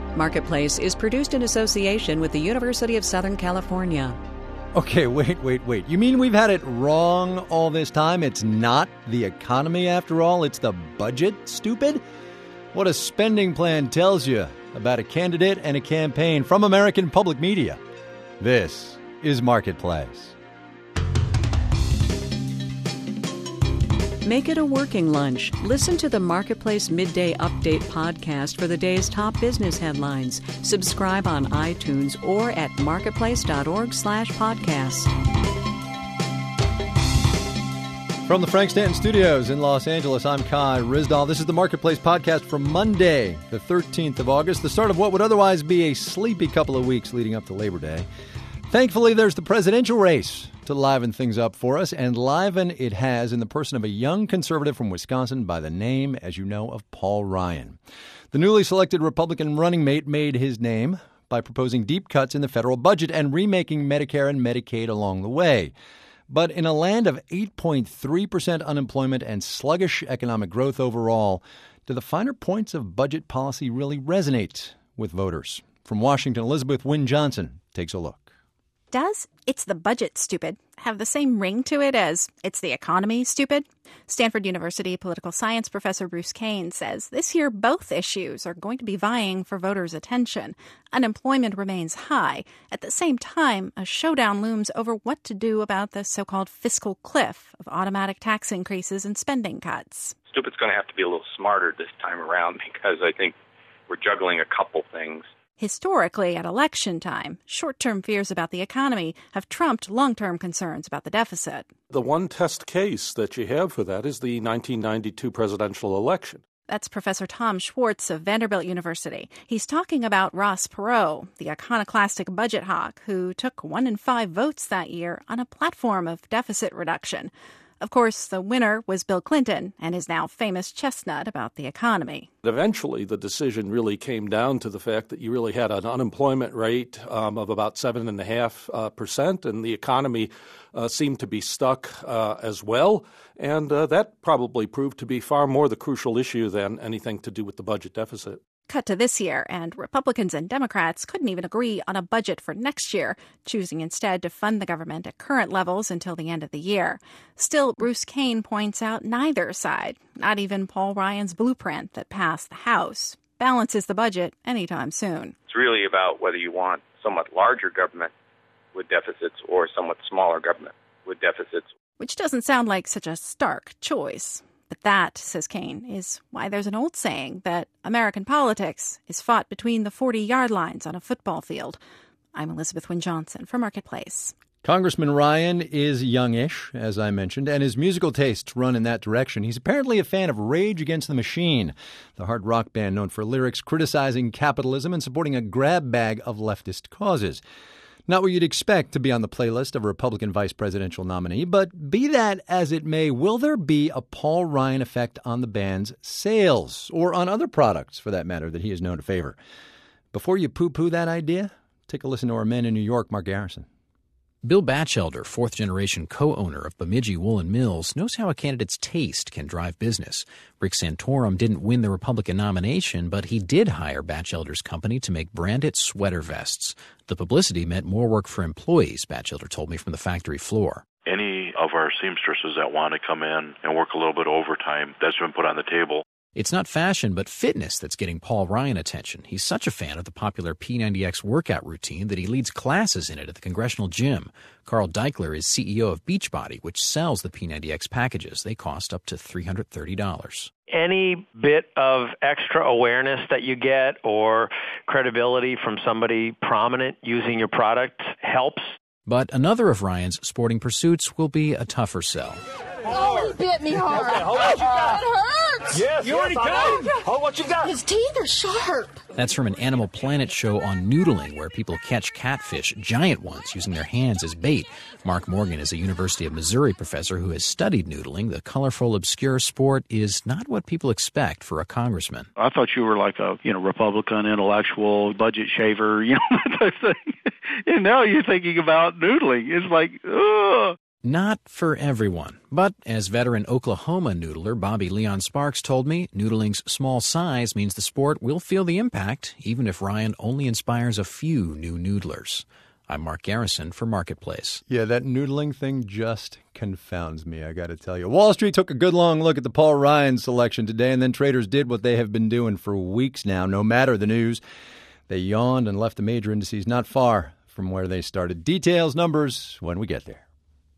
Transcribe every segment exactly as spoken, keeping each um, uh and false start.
Marketplace is produced in association with the University of Southern California. Okay, wait, wait, wait. You mean we've had it wrong all this time? It's not the economy after all? It's the budget, stupid? What a spending plan tells you about a candidate and a campaign from American public media. This is Marketplace. Make it a working lunch. Listen to the Marketplace Midday Update podcast for the day's top business headlines. Subscribe on iTunes or at marketplace.org slash podcast. From the Frank Stanton Studios in Los Angeles, I'm Kai Ryssdal. This is the Marketplace podcast for Monday, the thirteenth of August, the start of what would otherwise be a sleepy couple of weeks leading up to Labor Day. Thankfully, there's the presidential race to liven things up for us, and liven it has in the person of a young conservative from Wisconsin by the name, as you know, of Paul Ryan. The newly selected Republican running mate made his name by proposing deep cuts in the federal budget and remaking Medicare and Medicaid along the way. But in a land of eight point three percent unemployment and sluggish economic growth overall, do the finer points of budget policy really resonate with voters? From Washington, Elizabeth Wynne Johnson takes a look. Does "it's the budget, stupid" have the same ring to it as "it's the economy, stupid"? Stanford University political science professor Bruce Kane says this year both issues are going to be vying for voters' attention. Unemployment remains high. At the same time, a showdown looms over what to do about the so-called fiscal cliff of automatic tax increases and spending cuts. Stupid's going to have to be a little smarter this time around because I think we're juggling a couple things. Historically, at election time, short-term fears about the economy have trumped long-term concerns about the deficit. The one test case that you have for that is the nineteen ninety-two presidential election. That's Professor Tom Schwartz of Vanderbilt University. He's talking about Ross Perot, the iconoclastic budget hawk who took one in five votes that year on a platform of deficit reduction. Of course, the winner was Bill Clinton and his now famous chestnut about the economy. Eventually, the decision really came down to the fact that you really had an unemployment rate um, of about seven point five percent, and the economy uh, seemed to be stuck uh, as well. And uh, that probably proved to be far more the crucial issue than anything to do with the budget deficit. Cut to this year, and Republicans and Democrats couldn't even agree on a budget for next year, choosing instead to fund the government at current levels until the end of the year. Still, Bruce Kane points out neither side, not even Paul Ryan's blueprint that passed the House, balances the budget anytime soon. It's really about whether you want somewhat larger government with deficits or somewhat smaller government with deficits. Which doesn't sound like such a stark choice. But that, says Kane, is why there's an old saying that American politics is fought between the forty-yard lines on a football field. I'm Elizabeth Wynne Johnson for Marketplace. Congressman Ryan is youngish, as I mentioned, and his musical tastes run in that direction. He's apparently a fan of Rage Against the Machine, the hard rock band known for lyrics criticizing capitalism and supporting a grab bag of leftist causes. Not what you'd expect to be on the playlist of a Republican vice presidential nominee, but be that as it may, will there be a Paul Ryan effect on the band's sales, or on other products, for that matter, that he is known to favor? Before you poo-poo that idea, take a listen to our man in New York, Mark Garrison. Bill Batchelder, fourth-generation co-owner of Bemidji Woolen Mills, knows how a candidate's taste can drive business. Rick Santorum didn't win the Republican nomination, but he did hire Batchelder's company to make branded sweater vests. The publicity meant more work for employees, Batchelder told me from the factory floor. Any of our seamstresses that want to come in and work a little bit overtime, that's been put on the table. It's not fashion, but fitness that's getting Paul Ryan attention. He's such a fan of the popular P ninety X workout routine that he leads classes in it at the Congressional Gym. Carl Deichler is C E O of Beachbody, which sells the P ninety X packages. They cost up to three hundred thirty dollars. Any bit of extra awareness that you get or credibility from somebody prominent using your product helps. But another of Ryan's sporting pursuits will be a tougher sell. Oh, he bit me hard. Okay, hold what you got. It hurts. Yes, you already got it. Hold what you got. His teeth are sharp. That's from an Animal Planet show on noodling, where people catch catfish, giant ones, using their hands as bait. Mark Morgan is a University of Missouri professor who has studied noodling. The colorful, obscure sport is not what people expect for a congressman. I thought you were like a, you know, Republican, intellectual, budget shaver, you know, that type thing. And now you're thinking about noodling. It's like, ugh. Not for everyone. But as veteran Oklahoma noodler Bobby Leon Sparks told me, noodling's small size means the sport will feel the impact, even if Ryan only inspires a few new noodlers. I'm Mark Garrison for Marketplace. Yeah, that noodling thing just confounds me, I got to tell you. Wall Street took a good long look at the Paul Ryan selection today, and then traders did what they have been doing for weeks now, no matter the news. They yawned and left the major indices not far from where they started. Details, numbers, when we get there.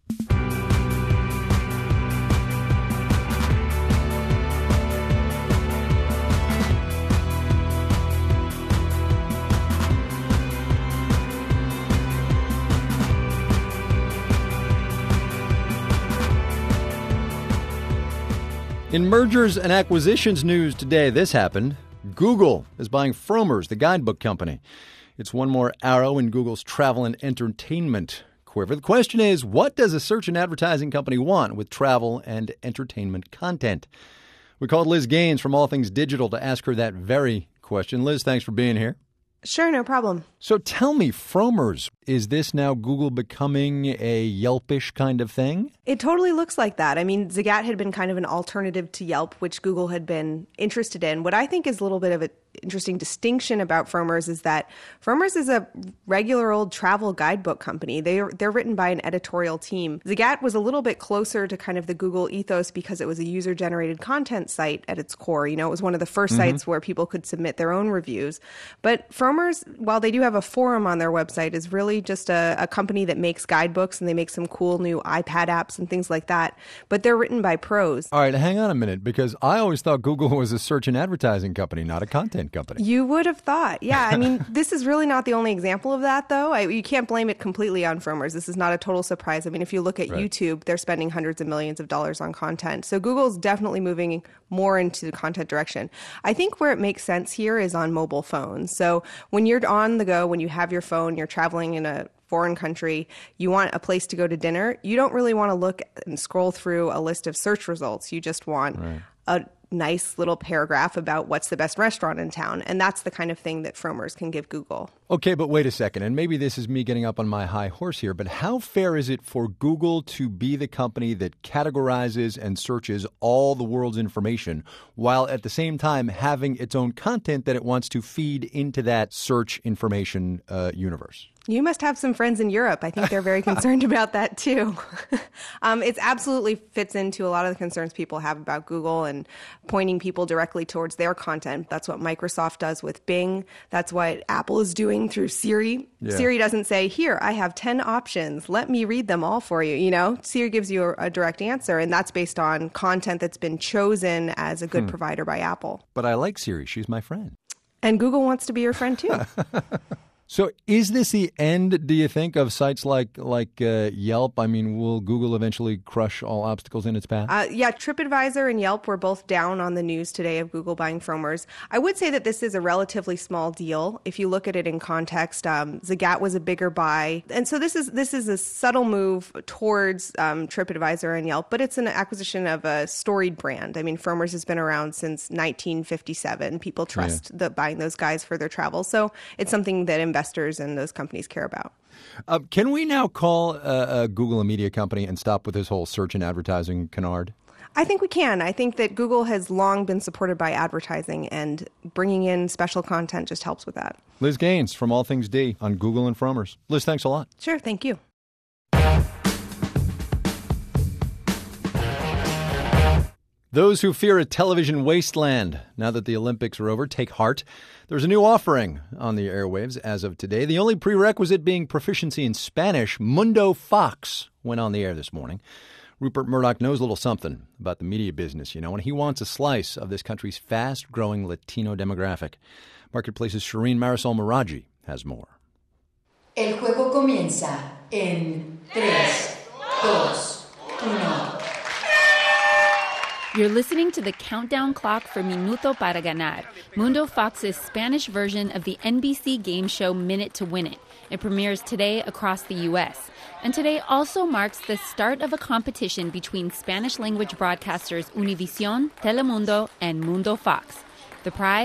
In mergers and acquisitions news today, this happened. Google is buying Frommer's, the guidebook company. It's one more arrow in Google's travel and entertainment quiver. The question is, what does a search and advertising company want with travel and entertainment content? We called Liz Gaines from All Things Digital to ask her that very question. Liz, thanks for being here. Sure, no problem. So tell me, Frommer's, is this now Google becoming a Yelpish kind of thing? It totally looks like that. I mean, Zagat had been kind of an alternative to Yelp, which Google had been interested in. What I think is a little bit of an interesting distinction about Frommer's is that Frommer's is a regular old travel guidebook company. They're, they're written by an editorial team. Zagat was a little bit closer to kind of the Google ethos because it was a user-generated content site at its core. You know, it was one of the first mm-hmm. sites where people could submit their own reviews. But Frommer's, while they do have a forum on their website, is really just a, a company that makes guidebooks, and they make some cool new iPad apps and things like that. But they're written by pros. All right, hang on a minute, because I always thought Google was a search and advertising company, not a content company. You would have thought. Yeah, I mean, this is really not the only example of that, though. I, you can't blame it completely on Frommer's. This is not a total surprise. I mean, if you look at right. YouTube, they're spending hundreds of millions of dollars on content. So Google's definitely moving more into the content direction. I think where it makes sense here is on mobile phones. So when you're on the go, when you have your phone, you're traveling in a foreign country, you want a place to go to dinner, you don't really want to look and scroll through a list of search results. You just want right. a nice little paragraph about what's the best restaurant in town. And that's the kind of thing that Frommer's can give Google. Okay, but wait a second. And maybe this is me getting up on my high horse here, but how fair is it for Google to be the company that categorizes and searches all the world's information while at the same time having its own content that it wants to feed into that search information uh, universe? You must have some friends in Europe. I think they're very concerned about that, too. um, it absolutely fits into a lot of the concerns people have about Google and pointing people directly towards their content. That's what Microsoft does with Bing. That's what Apple is doing through Siri. Yeah. Siri doesn't say, here, I have ten options. Let me read them all for you. You know, Siri gives you a, a direct answer, and that's based on content that's been chosen as a good hmm. provider by Apple. But I like Siri. She's my friend. And Google wants to be your friend, too. So is this the end, do you think, of sites like like uh, Yelp? I mean, will Google eventually crush all obstacles in its path? Uh, yeah, TripAdvisor and Yelp were both down on the news today of Google buying Frommer's. I would say that this is a relatively small deal. If you look at it in context, um, Zagat was a bigger buy. And so this is this is a subtle move towards um, TripAdvisor and Yelp, but it's an acquisition of a storied brand. I mean, Frommer's has been around since nineteen fifty-seven. People trust yeah. the, buying those guys for their travel. So it's something that investors investors and those companies care about. Uh, can we now call uh, uh, Google a media company and stop with this whole search and advertising canard? I think we can. I think that Google has long been supported by advertising, and bringing in special content just helps with that. Liz Gaines from All Things D on Google and Frommer's. Liz, thanks a lot. Sure, thank you. Those who fear a television wasteland now that the Olympics are over, take heart. There's a new offering on the airwaves as of today. The only prerequisite being proficiency in Spanish. Mundo Fox went on the air this morning. Rupert Murdoch knows a little something about the media business, you know, and he wants a slice of this country's fast-growing Latino demographic. Marketplace's Shireen Marisol Meraji has more. El juego comienza en tres, dos, uno. You're listening to the countdown clock for Minuto para Ganar, Mundo Fox's Spanish version of the N B C game show Minute to Win It. It premieres today across the U S. And today also marks the start of a competition between Spanish-language broadcasters Univision, Telemundo, and Mundo Fox. The prize?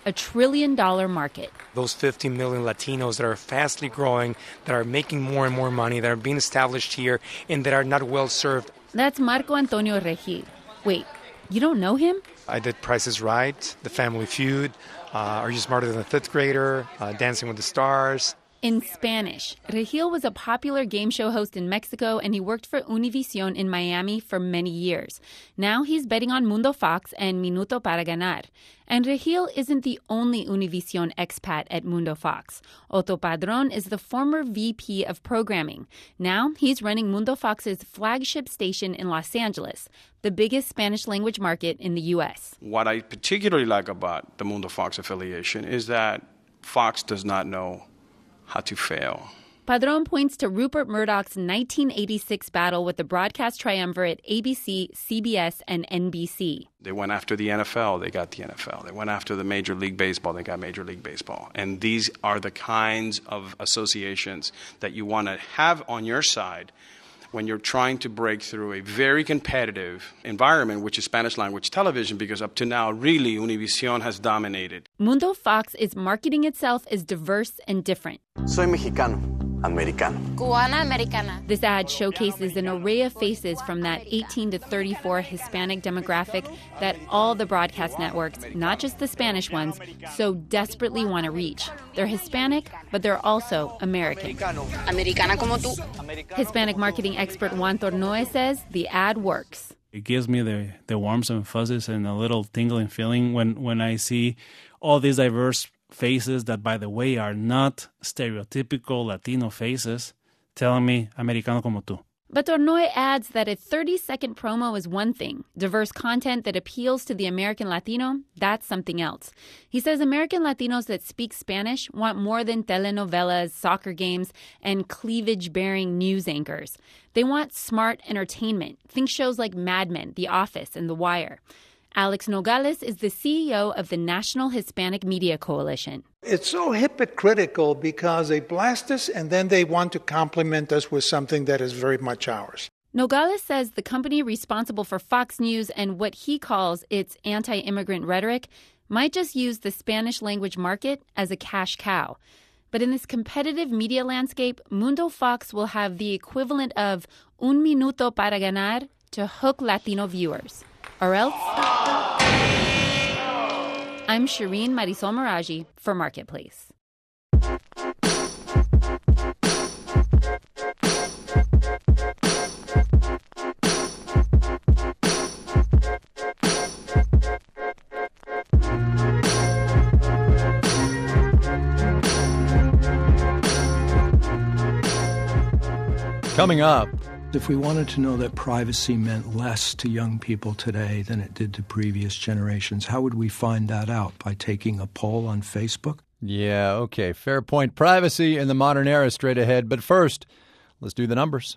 a trillion dollar market. Those fifteen million Latinos that are fastly growing, that are making more and more money, that are being established here, and that are not well served. That's Marco Antonio Regil. Wait, you don't know him? I did Price is Right, The Family Feud, uh, Are You Smarter Than a Fifth Grader, uh, Dancing with the Stars. In Spanish, Regil was a popular game show host in Mexico, and he worked for Univision in Miami for many years. Now he's betting on Mundo Fox and Minuto para Ganar. And Regil isn't the only Univision expat at Mundo Fox. Otto Padron is the former V P of programming. Now he's running Mundo Fox's flagship station in Los Angeles, the biggest Spanish-language market in the U S. What I particularly like about the Mundo Fox affiliation is that Fox does not know how to fail. Padron points to Rupert Murdoch's nineteen eighty-six battle with the broadcast triumvirate A B C, C B S, and N B C. They went after the N F L, they got the N F L. They went after the Major League Baseball, they got Major League Baseball. And these are the kinds of associations that you want to have on your side when you're trying to break through a very competitive environment, which is Spanish language television, because up to now, really, Univision has dominated. Mundo Fox is marketing itself as diverse and different. Soy mexicano, americano. Cubana americana. This ad showcases an array of faces from that eighteen to thirty-four Hispanic demographic that all the broadcast networks, not just the Spanish ones, so desperately want to reach. They're Hispanic, but they're also American. Americana como tú. Hispanic marketing expert Juan Tornoe says the ad works. It gives me the, the warmth and fuzzes and a little tingling feeling when, when I see all these diverse faces that, by the way, are not stereotypical Latino faces telling me Americano como tú. But Tornoe adds that a thirty-second promo is one thing. Diverse content that appeals to the American Latino, that's something else. He says American Latinos that speak Spanish want more than telenovelas, soccer games, and cleavage-bearing news anchors. They want smart entertainment. Think shows like Mad Men, The Office, and The Wire. Alex Nogales is the C E O of the National Hispanic Media Coalition. It's so hypocritical because they blast us and then they want to compliment us with something that is very much ours. Nogales says the company responsible for Fox News and what he calls its anti-immigrant rhetoric might just use the Spanish language market as a cash cow. But in this competitive media landscape, Mundo Fox will have the equivalent of un minuto para ganar to hook Latino viewers. Or else... I'm Shireen Marisol Meraji for Marketplace. Coming up, if we wanted to know that privacy meant less to young people today than it did to previous generations, how would we find that out? By taking a poll on Facebook? Yeah, okay. Fair point. Privacy in the modern era straight ahead. But first, let's do the numbers.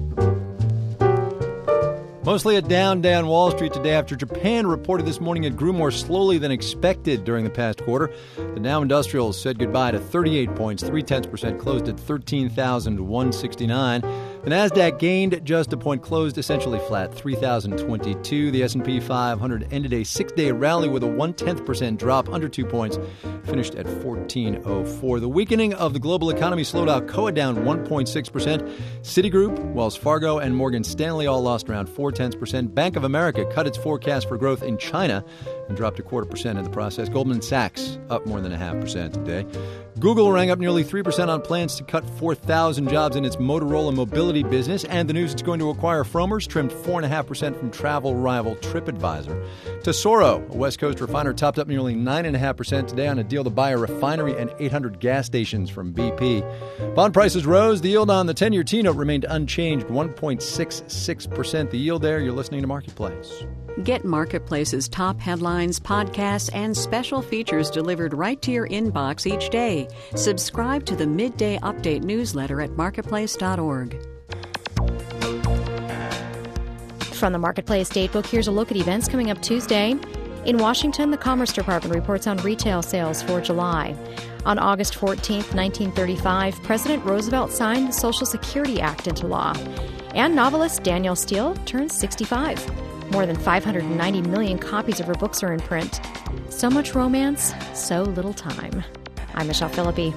Mostly a down day on Wall Street today after Japan reported this morning it grew more slowly than expected during the past quarter. The Dow Industrials said goodbye to thirty-eight points, three-tenths percent, closed at thirteen thousand one hundred sixty-nine. The Nasdaq gained just a point, closed essentially flat, three thousand twenty-two. The S and P five hundred ended a six-day rally with a one-tenth percent drop, under two points, finished at fourteen oh four. The weakening of the global economy slowed Alcoa down one point six percent. Citigroup, Wells Fargo, and Morgan Stanley all lost around four-tenths percent. Bank of America cut its forecast for growth in China and dropped a quarter percent in the process. Goldman Sachs up more than a half percent today. Google rang up nearly three percent on plans to cut four thousand jobs in its Motorola mobility business, and the news it's going to acquire Frommer's trimmed four point five percent from travel rival TripAdvisor. Tesoro, a West Coast refiner, topped up nearly nine point five percent today on a deal to buy a refinery and eight hundred gas stations from B P. Bond prices rose. The yield on the ten-year T-note remained unchanged, one point six six percent. The yield there, you're listening to Marketplace. Get Marketplace's top headlines, podcasts, and special features delivered right to your inbox each day. Subscribe to the Midday Update newsletter at marketplace dot org. From the Marketplace Datebook, here's a look at events coming up Tuesday. In Washington, the Commerce Department reports on retail sales for July. On August fourteenth, nineteen thirty-five, President Roosevelt signed the Social Security Act into law. And novelist Danielle Steele turns sixty-five. More than five hundred ninety million copies of her books are in print. So much romance, so little time. I'm Michelle Philippi.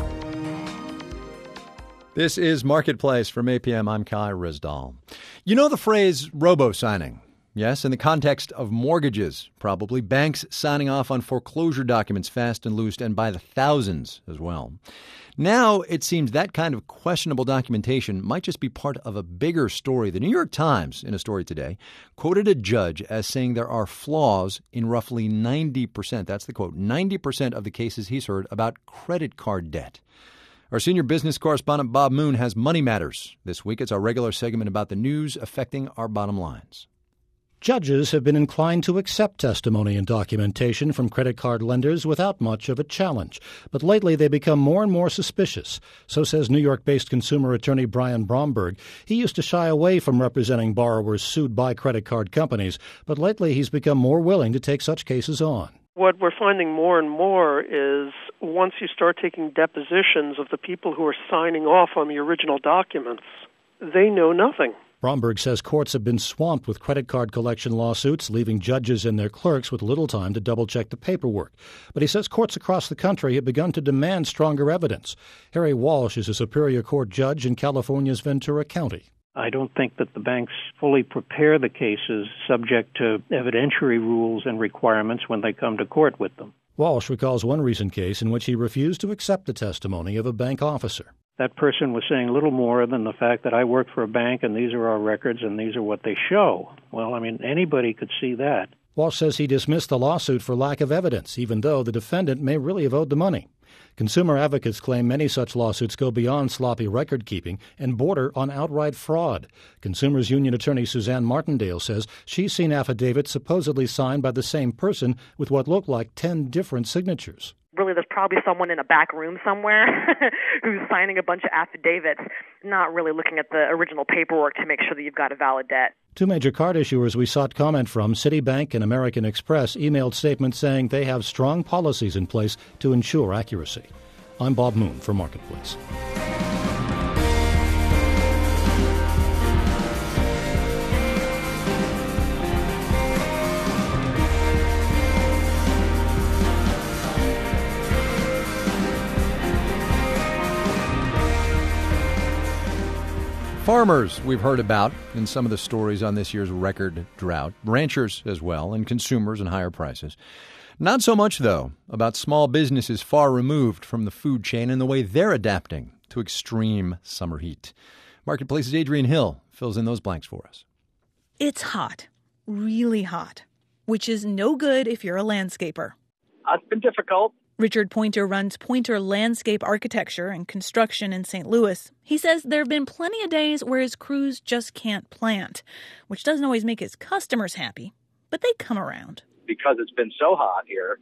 This is Marketplace from A P M. I'm Kai Ryssdal. You know the phrase robo-signing? Yes, in the context of mortgages, probably. Banks signing off on foreclosure documents fast and loose and by the thousands as well. Now, it seems that kind of questionable documentation might just be part of a bigger story. The New York Times, in a story today, quoted a judge as saying there are flaws in roughly ninety percent, that's the quote, ninety percent of the cases he's heard about credit card debt. Our senior business correspondent Bob Moon has Money Matters this week. It's our regular segment about the news affecting our bottom lines. Judges have been inclined to accept testimony and documentation from credit card lenders without much of a challenge. But lately they become more and more suspicious. So says New York-based consumer attorney Brian Bromberg. He used to shy away from representing borrowers sued by credit card companies, but lately he's become more willing to take such cases on. What we're finding more and more is once you start taking depositions of the people who are signing off on the original documents, they know nothing. Bromberg says courts have been swamped with credit card collection lawsuits, leaving judges and their clerks with little time to double-check the paperwork. But he says courts across the country have begun to demand stronger evidence. Harry Walsh is a Superior Court judge in California's Ventura County. I don't think that the banks fully prepare the cases subject to evidentiary rules and requirements when they come to court with them. Walsh recalls one recent case in which he refused to accept the testimony of a bank officer. That person was saying little more than the fact that I work for a bank and these are our records and these are what they show. Well, I mean, anybody could see that. Walsh says he dismissed the lawsuit for lack of evidence, even though the defendant may really have owed the money. Consumer advocates claim many such lawsuits go beyond sloppy record-keeping and border on outright fraud. Consumers Union attorney Suzanne Martindale says she's seen affidavits supposedly signed by the same person with what look like ten different signatures. Really, there's probably someone in a back room somewhere who's signing a bunch of affidavits, not really looking at the original paperwork to make sure that you've got a valid debt. Two major card issuers we sought comment from, Citibank and American Express, emailed statements saying they have strong policies in place to ensure accuracy. I'm Bob Moon for Marketplace. Farmers we've heard about in some of the stories on this year's record drought, ranchers as well, and consumers and higher prices. Not so much, though, about small businesses far removed from the food chain and the way they're adapting to extreme summer heat. Marketplace's Adrian Hill fills in those blanks for us. It's hot, really hot, which is no good if you're a landscaper. Uh, it's been difficult. Richard Pointer runs Pointer Landscape Architecture and Construction in Saint Louis. He says there have been plenty of days where his crews just can't plant, which doesn't always make his customers happy, but they come around. Because it's been so hot here,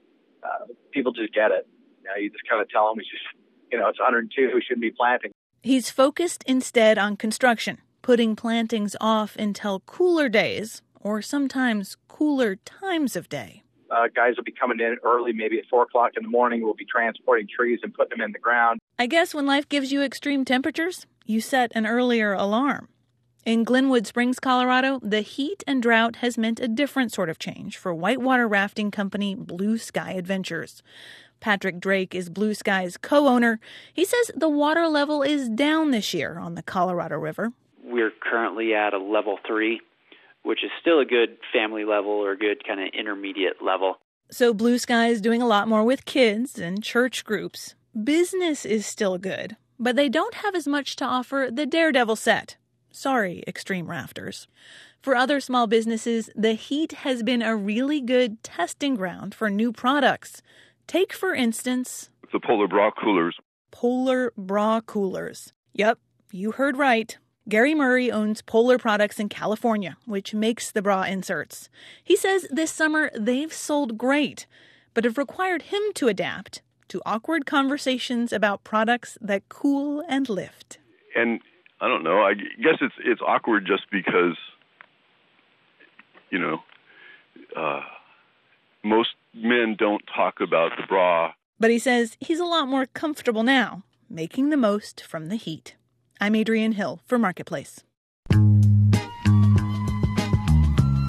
uh, people just get it. You know, you just kind of tell them, we just, you know, it's one hundred two, we shouldn't be planting. He's focused instead on construction, putting plantings off until cooler days, or sometimes cooler times of day. Uh, guys will be coming in early, maybe at four o'clock in the morning. We'll be transporting trees and putting them in the ground. I guess when life gives you extreme temperatures, you set an earlier alarm. In Glenwood Springs, Colorado, the heat and drought has meant a different sort of change for whitewater rafting company Blue Sky Adventures. Patrick Drake is Blue Sky's co-owner. He says the water level is down this year on the Colorado River. We're currently at a level three, which is still a good family level or good kind of intermediate level. So Blue Sky is doing a lot more with kids and church groups. Business is still good, but they don't have as much to offer the Daredevil set. Sorry, Extreme Rafters. For other small businesses, the heat has been a really good testing ground for new products. Take, for instance, the Polar Bra Coolers. Polar Bra Coolers. Yep, you heard right. Gary Murray owns Polar Products in California, which makes the bra inserts. He says this summer they've sold great, but have required him to adapt to awkward conversations about products that cool and lift. And I don't know, I guess it's it's awkward just because, you know, uh, most men don't talk about the bra. But he says he's a lot more comfortable now, making the most from the heat. I'm Adrian Hill for Marketplace.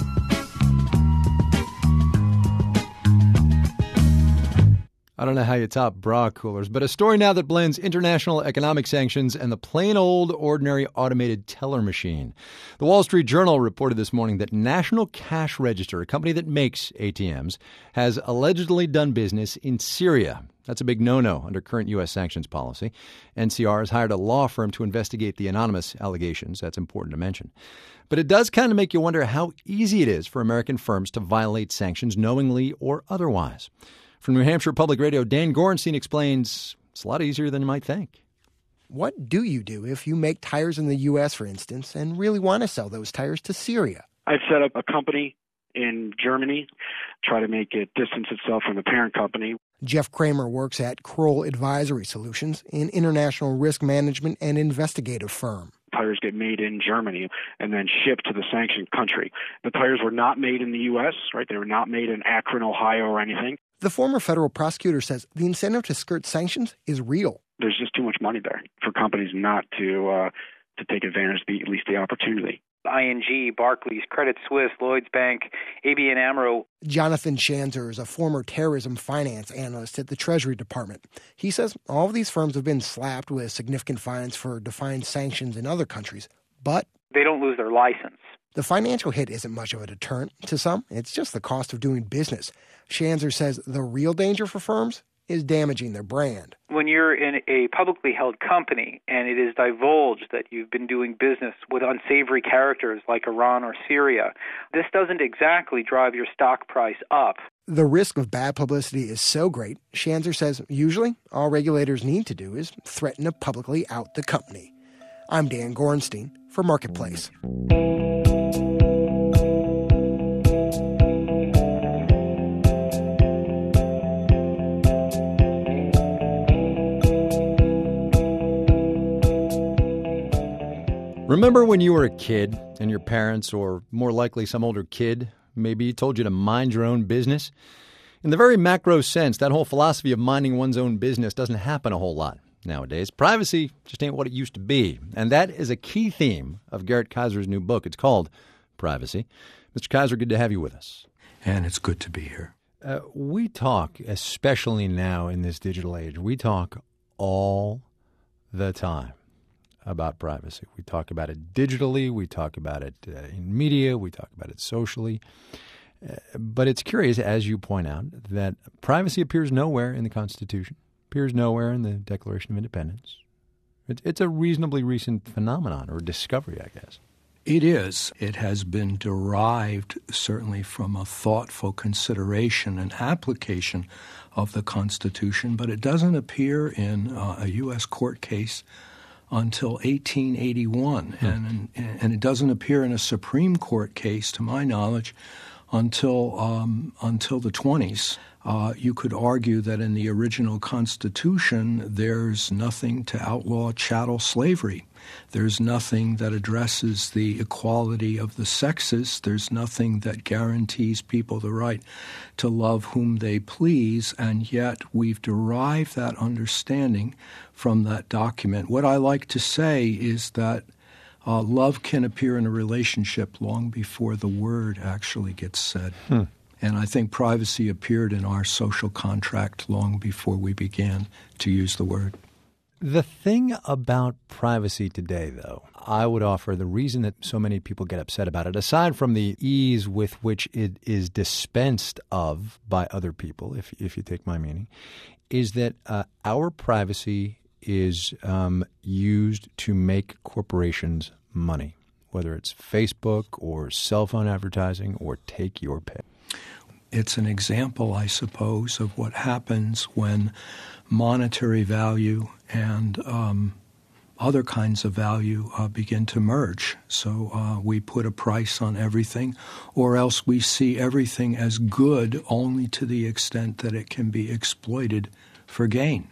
I don't know how you top bra coolers, but a story now that blends international economic sanctions and the plain old ordinary automated teller machine. The Wall Street Journal reported this morning that National Cash Register, a company that makes A T Ms, has allegedly done business in Syria. That's a big no-no under current U S sanctions policy. N C R has hired a law firm to investigate the anonymous allegations. That's important to mention. But it does kind of make you wonder how easy it is for American firms to violate sanctions knowingly or otherwise. From New Hampshire Public Radio, Dan Gorenstein explains it's a lot easier than you might think. What do you do if you make tires in the U S, for instance, and really want to sell those tires to Syria? I'd set up a company in Germany, try to make it distance itself from the parent company. Jeff Kramer works at Kroll Advisory Solutions, an international risk management and investigative firm. Tires get made in Germany and then shipped to the sanctioned country. The tires were not made in the U S, right? They were not made in Akron, Ohio, or anything. The former federal prosecutor says the incentive to skirt sanctions is real. There's just too much money there for companies not to uh, to take advantage of the, at least the opportunity. I N G, Barclays, Credit Suisse, Lloyds Bank, A B N AMRO. Jonathan Schanzer is a former terrorism finance analyst at the Treasury Department. He says all of these firms have been slapped with significant fines for defiant sanctions in other countries, but they don't lose their license. The financial hit isn't much of a deterrent. To some, it's just the cost of doing business. Schanzer says the real danger for firms is damaging their brand. When you're in a publicly held company and it is divulged that you've been doing business with unsavory characters like Iran or Syria, this doesn't exactly drive your stock price up. The risk of bad publicity is so great, Schanzer says usually all regulators need to do is threaten to publicly out the company. I'm Dan Gorenstein for Marketplace. Remember when you were a kid and your parents, or more likely some older kid, maybe told you to mind your own business? In the very macro sense, that whole philosophy of minding one's own business doesn't happen a whole lot nowadays. Privacy just ain't what it used to be. And that is a key theme of Garrett Kaiser's new book. It's called Privacy. Mister Kaiser, good to have you with us. And it's good to be here. Uh, we talk, especially now in this digital age, we talk all the time about privacy. We talk about it digitally, we talk about it uh, in media, we talk about it socially. Uh, but it's curious, as you point out, that privacy appears nowhere in the Constitution, appears nowhere in the Declaration of Independence. It's, it's a reasonably recent phenomenon or discovery, I guess. It is. It has been derived certainly from a thoughtful consideration and application of the Constitution, but it doesn't appear in uh, a U S court case until eighteen eighty-one, hmm. and, and it doesn't appear in a Supreme Court case, to my knowledge, until um, until the twenties. Uh, you could argue that in the original Constitution, there's nothing to outlaw chattel slavery. There's nothing that addresses the equality of the sexes. There's nothing that guarantees people the right to love whom they please, and yet we've derived that understanding from that document. What I like to say is that uh, love can appear in a relationship long before the word actually gets said. Hmm. And I think privacy appeared in our social contract long before we began to use the word. The thing about privacy today, though, I would offer the reason that so many people get upset about it, aside from the ease with which it is dispensed of by other people, if if you take my meaning, is that uh, our privacy is um, used to make corporations money, whether it's Facebook or cell phone advertising or take your pay. It's an example, I suppose, of what happens when monetary value and um, other kinds of value uh, begin to merge. So uh, we put a price on everything, or else we see everything as good only to the extent that it can be exploited for gain.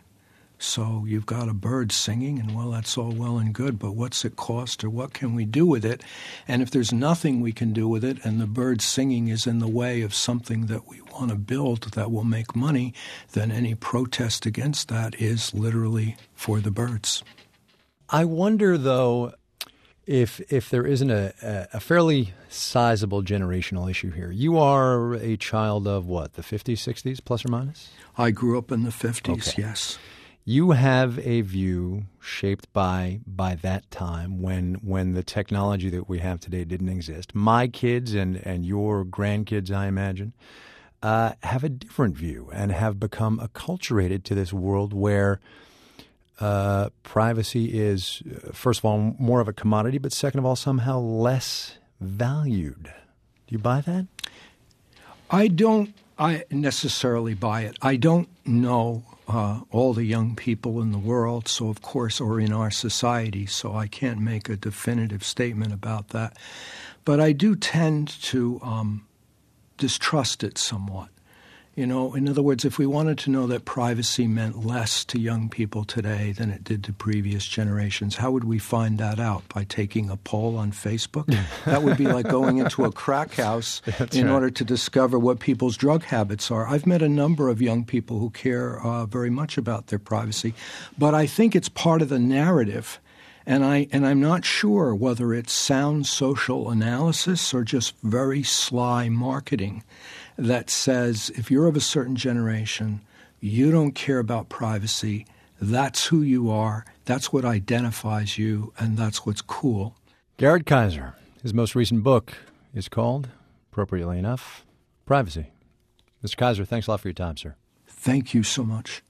So you've got a bird singing, and well, that's all well and good, but what's it cost, or what can we do with it? And if there's nothing we can do with it, and the bird singing is in the way of something that we want to build that will make money, then any protest against that is literally for the birds. I wonder, though, if if there isn't a, a fairly sizable generational issue here. You are a child of what, the fifties, sixties, plus or minus? I grew up in the fifties, okay. Yes. You have a view shaped by by that time when when the technology that we have today didn't exist. My kids and, and your grandkids, I imagine, uh, have a different view and have become acculturated to this world where uh, privacy is, first of all, more of a commodity, but second of all, somehow less valued. Do you buy that? I don't I necessarily buy it. I don't know uh, all the young people in the world, so of course, or in our society, so I can't make a definitive statement about that. But I do tend to um, distrust it somewhat. You know, in other words, if we wanted to know that privacy meant less to young people today than it did to previous generations, how would we find that out? By taking a poll on Facebook? That would be like going into a crack house That's in right. order to discover what people's drug habits are. I've met a number of young people who care uh, very much about their privacy, but I think it's part of the narrative. And, I, and I'm not sure whether it's sound social analysis or just very sly marketing that says if you're of a certain generation, you don't care about privacy, that's who you are, that's what identifies you, and that's what's cool. Garrett Kaiser, his most recent book is called, appropriately enough, Privacy. Mister Kaiser, thanks a lot for your time, sir. Thank you so much.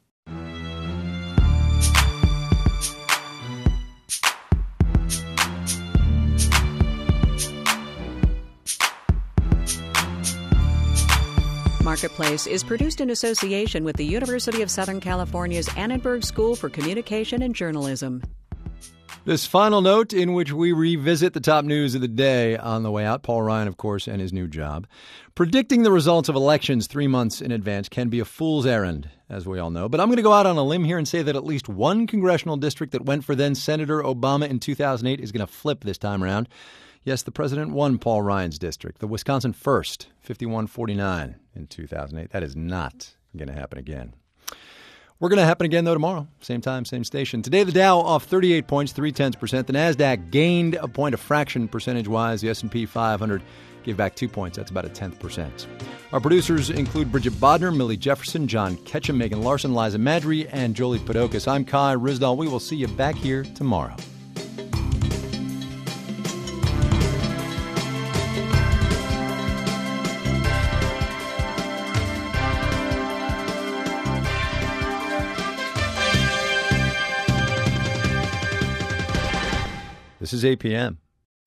Marketplace is produced in association with the University of Southern California's Annenberg School for Communication and Journalism. This final note in which we revisit the top news of the day on the way out. Paul Ryan, of course, and his new job. Predicting the results of elections three months in advance can be a fool's errand, as we all know. But I'm going to go out on a limb here and say that at least one congressional district that went for then-Senator Obama in two thousand eight is going to flip this time around. Yes, the president won Paul Ryan's district, the Wisconsin first, fifty-one forty-nine in two thousand eight. That is not going to happen again. We're going to happen again, though, tomorrow. Same time, same station. Today, the Dow off thirty-eight points, three-tenths percent. The NASDAQ gained a point, a fraction percentage-wise. The S and P five hundred gave back two points. That's about a tenth percent. Our producers include Bridget Bodner, Millie Jefferson, John Ketchum, Megan Larson, Liza Madry, and Jolie Podokis. I'm Kai Ryssdal. We will see you back here tomorrow. This is A P M.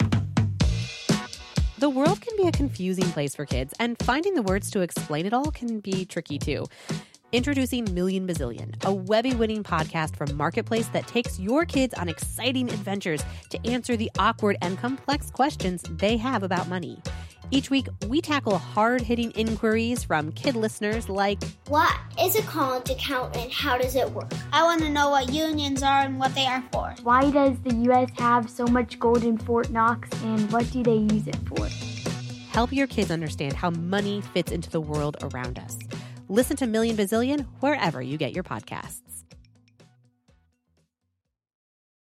The world can be a confusing place for kids, and finding the words to explain it all can be tricky too. Introducing Million Bazillion, a Webby-winning podcast from Marketplace that takes your kids on exciting adventures to answer the awkward and complex questions they have about money. Each week, we tackle hard-hitting inquiries from kid listeners like, what is a college account and how does it work? I want to know what unions are and what they are for. Why does the U S have so much gold in Fort Knox and what do they use it for? Help your kids understand how money fits into the world around us. Listen to Million Bazillion wherever you get your podcasts.